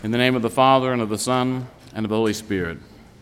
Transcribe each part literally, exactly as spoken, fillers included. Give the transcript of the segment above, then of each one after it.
In the name of the Father, and of the Son, and of the Holy Spirit.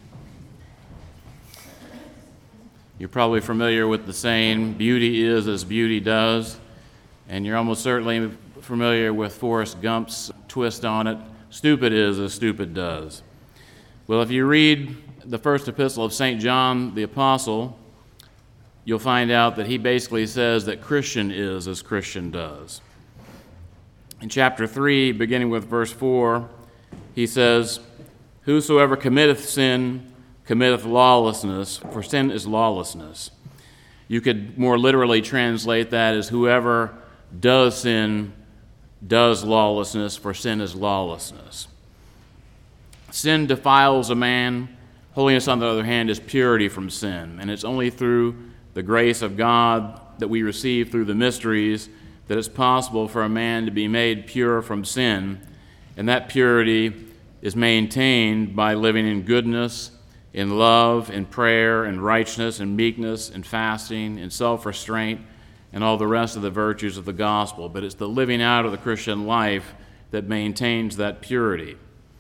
You're probably familiar with the saying, beauty is as beauty does, and you're almost certainly familiar with Forrest Gump's twist on it, stupid is as stupid does. Well, if you read the first epistle of Saint John the Apostle, you'll find out that he basically says that Christian is as Christian does. In chapter three, beginning with verse four, he says, "Whosoever committeth sin committeth lawlessness, for sin is lawlessness." You could more literally translate that as whoever does sin does lawlessness, for sin is lawlessness. Sin defiles a man. Holiness, on the other hand, is purity from sin. And it's only through the grace of God that we receive through the mysteries that it's possible for a man to be made pure from sin. And that purity is maintained by living in goodness, in love, in prayer, in righteousness, in meekness, in fasting, in self-restraint, and all the rest of the virtues of the gospel. But it's the living out of the Christian life that maintains that purity.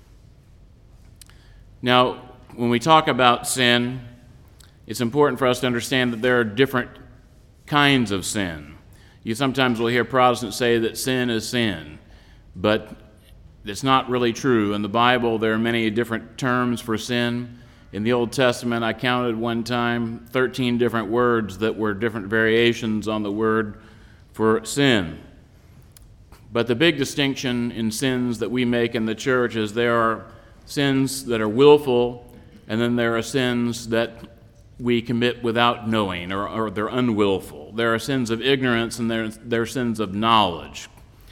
Now, when we talk about sin, it's important for us to understand that there are different kinds of sin. You sometimes will hear Protestants say that sin is sin, but it's not really true. In the Bible, there are many different terms for sin. In the Old Testament, I counted one time thirteen different words that were different variations on the word for sin. But the big distinction in sins that we make in the church is there are sins that are willful, and then there are sins that we commit without knowing, or, or they're unwillful. There are sins of ignorance, and there, there are sins of knowledge.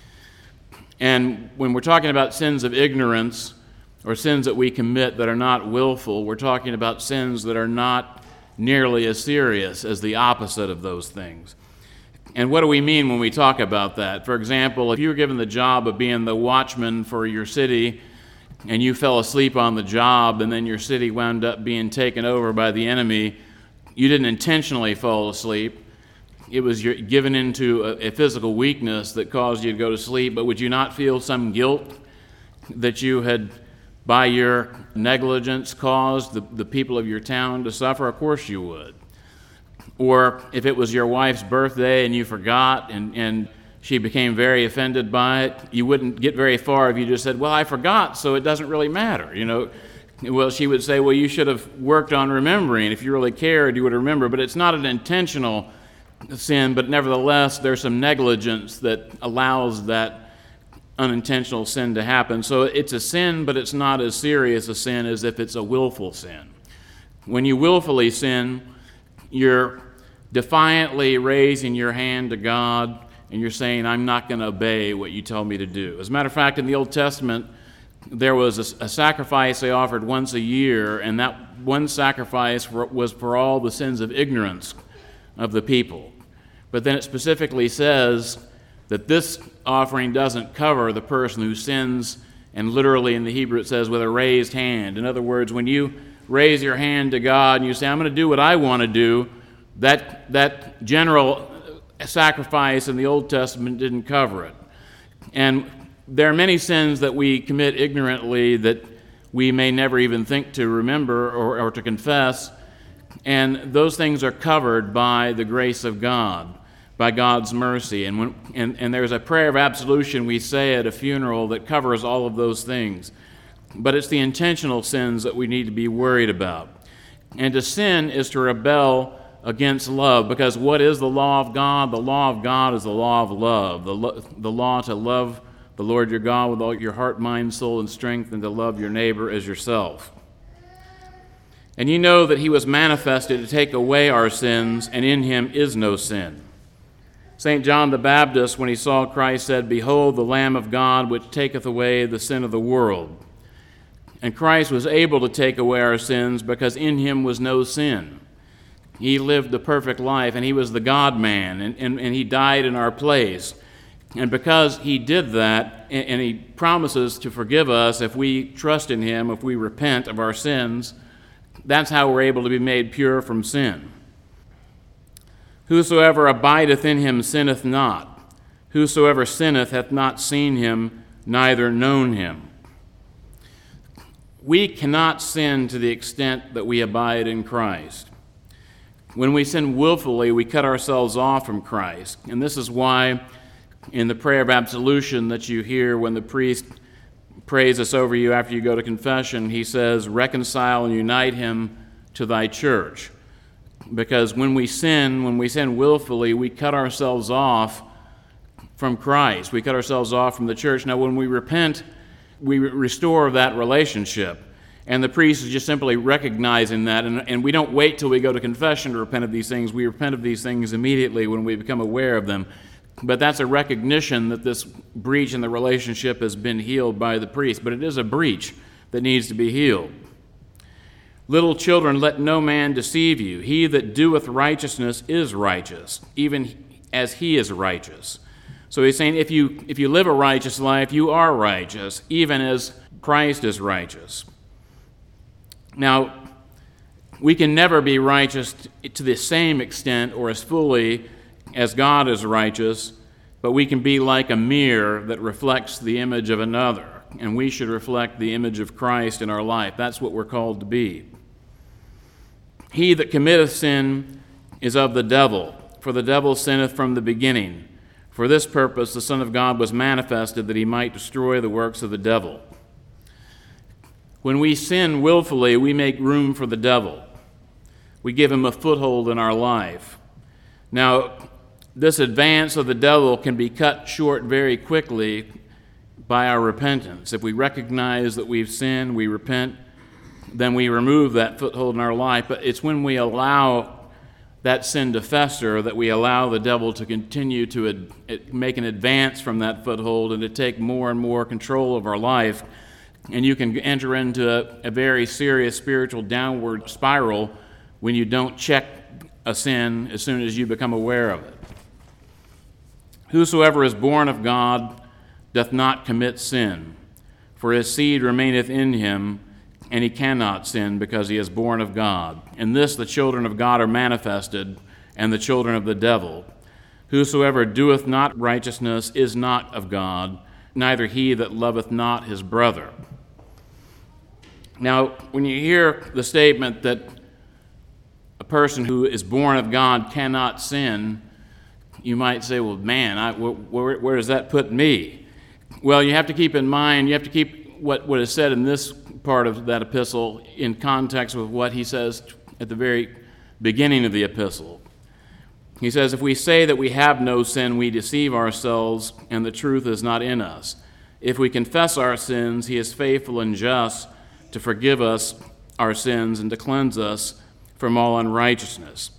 And when we're talking about sins of ignorance, or sins that we commit that are not willful, we're talking about sins that are not nearly as serious as the opposite of those things. And what do we mean when we talk about that? For example, if you were given the job of being the watchman for your city, and you fell asleep on the job, and then your city wound up being taken over by the enemy, you didn't intentionally fall asleep. It was your, given into a, a physical weakness that caused you to go to sleep, but would you not feel some guilt that you had, by your negligence, caused the, the people of your town to suffer? Of course you would. Or if it was your wife's birthday and you forgot and, and she became very offended by it, you wouldn't get very far if you just said, well, I forgot, so it doesn't really matter, you know. Well, she would say, well, you should have worked on remembering. If you really cared, you would remember. But it's not an intentional sin, but nevertheless, there's some negligence that allows that unintentional sin to happen. So it's a sin, but it's not as serious a sin as if it's a willful sin. When you willfully sin, you're defiantly raising your hand to God, and you're saying, I'm not going to obey what you tell me to do. As a matter of fact, in the Old Testament, there was a, a sacrifice they offered once a year, and that one sacrifice for, was for all the sins of ignorance of the people. But then it specifically says that this offering doesn't cover the person who sins, and literally in the Hebrew it says with a raised hand. In other words, when you raise your hand to God and you say, I'm going to do what I want to do, that, that general sacrifice in the Old Testament didn't cover it. And there are many sins that we commit ignorantly that we may never even think to remember or, or to confess, and those things are covered by the grace of God, by God's mercy. And, when, and, and there's a prayer of absolution we say at a funeral that covers all of those things. But it's the intentional sins that we need to be worried about. And to sin is to rebel against love, because what is the law of God? The law of God is the law of love, the, lo- the law to love the Lord your God with all your heart, mind, soul, and strength, and to love your neighbor as yourself. And you know that he was manifested to take away our sins, and in him is no sin. Saint John the Baptist, when he saw Christ, said, Behold the Lamb of God, which taketh away the sin of the world. And Christ was able to take away our sins because in him was no sin. He lived the perfect life, and he was the God-man, and, and, and he died in our place. And because he did that, and, and he promises to forgive us if we trust in him, if we repent of our sins, that's how we're able to be made pure from sin. Whosoever abideth in him sinneth not. Whosoever sinneth hath not seen him, neither known him. We cannot sin to the extent that we abide in Christ. When we sin willfully, we cut ourselves off from Christ. And this is why in the prayer of absolution that you hear when the priest prays this over you after you go to confession, he says, reconcile and unite him to thy church. Because when we sin, when we sin willfully, we cut ourselves off from Christ. We cut ourselves off from the church. Now, when we repent, we restore that relationship. And the priest is just simply recognizing that. And, and we don't wait till we go to confession to repent of these things. We repent of these things immediately when we become aware of them. But that's a recognition that this breach in the relationship has been healed by the priest. But it is a breach that needs to be healed. Little children, let no man deceive you. He that doeth righteousness is righteous, even as he is righteous. So he's saying if you if you live a righteous life, you are righteous, even as Christ is righteous. Now, we can never be righteous to the same extent or as fully as God is righteous, but we can be like a mirror that reflects the image of another, and we should reflect the image of Christ in our life. That's what we're called to be. He that committeth sin is of the devil, for the devil sinneth from the beginning. For this purpose the Son of God was manifested, that he might destroy the works of the devil. When we sin willfully, we make room for the devil. We give him a foothold in our life. Now, this advance of the devil can be cut short very quickly by our repentance. If we recognize that we've sinned, we repent, then we remove that foothold in our life. But it's when we allow that sin to fester that we allow the devil to continue to ad- make an advance from that foothold and to take more and more control of our life. And you can enter into a, a very serious spiritual downward spiral when you don't check a sin as soon as you become aware of it. Whosoever is born of God doth not commit sin, for his seed remaineth in him, and he cannot sin because he is born of God. In this the children of God are manifested, and the children of the devil. Whosoever doeth not righteousness is not of God, neither he that loveth not his brother. Now, when you hear the statement that a person who is born of God cannot sin, you might say, well, man, I, where, where does that put me? Well, you have to keep in mind, you have to keep what, what is said in this part of that epistle in context with what he says at the very beginning of the epistle. He says, if we say that we have no sin, we deceive ourselves, and the truth is not in us. If we confess our sins, he is faithful and just to forgive us our sins and to cleanse us from all unrighteousness.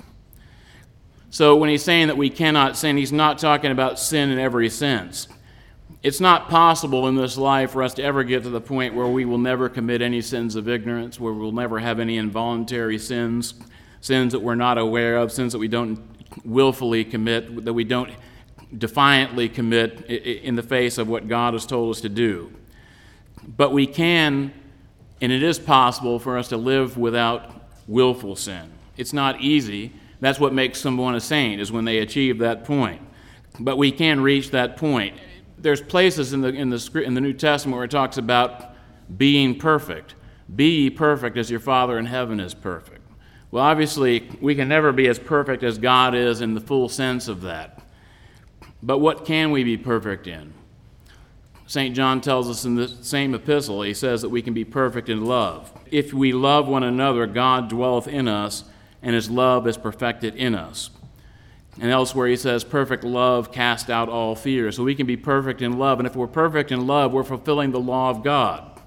So when he's saying that we cannot sin, he's not talking about sin in every sense. It's not possible in this life for us to ever get to the point where we will never commit any sins of ignorance, where we'll never have any involuntary sins, sins that we're not aware of, sins that we don't willfully commit, that we don't defiantly commit in the face of what God has told us to do. But we can, and it is possible for us to live without willful sin. It's not easy. That's what makes someone a saint, is when they achieve that point. But we can reach that point. There's places in the in the in the New Testament where it talks about being perfect. Be ye perfect as your Father in heaven is perfect. Well, obviously, we can never be as perfect as God is in the full sense of that. But what can we be perfect in? Saint John tells us in the same epistle, he says that we can be perfect in love. If we love one another, God dwelleth in us, and his love is perfected in us. And elsewhere he says, perfect love casts out all fear. So we can be perfect in love. And if we're perfect in love, we're fulfilling the law of God.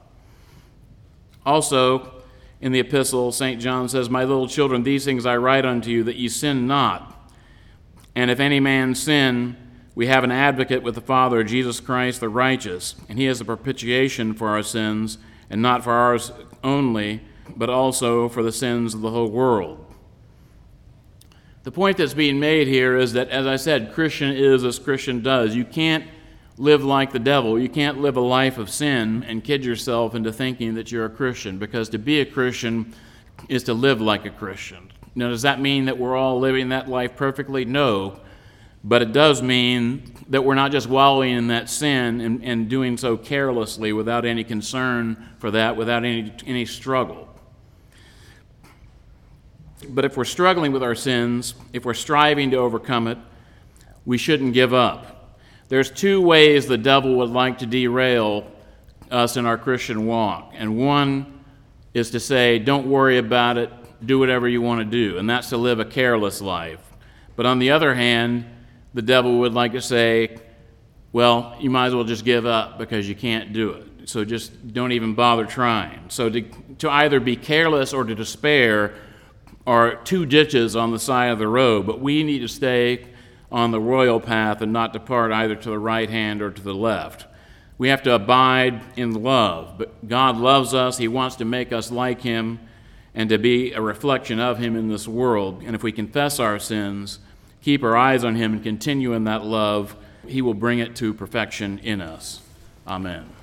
Also, in the epistle, Saint John says, my little children, these things I write unto you, that ye sin not. And if any man sin, we have an advocate with the Father, Jesus Christ the righteous. And he is a propitiation for our sins, and not for ours only, but also for the sins of the whole world. The point that's being made here is that, as I said, Christian is as Christian does. You can't live like the devil. You can't live a life of sin and kid yourself into thinking that you're a Christian, because to be a Christian is to live like a Christian. Now, does that mean that we're all living that life perfectly? No. But it does mean that we're not just wallowing in that sin and, and doing so carelessly without any concern for that, without any, any struggle. But if we're struggling with our sins, if we're striving to overcome it, we shouldn't give up. There's two ways the devil would like to derail us in our Christian walk. And one is to say, don't worry about it, do whatever you want to do. And that's to live a careless life. But on the other hand, the devil would like to say, well, you might as well just give up because you can't do it. So just don't even bother trying. So to, to either be careless or to despair are two ditches on the side of the road, but we need to stay on the royal path and not depart either to the right hand or to the left. We have to abide in love, but God loves us. He wants to make us like him and to be a reflection of him in this world. And if we confess our sins, keep our eyes on him, and continue in that love, he will bring it to perfection in us. Amen.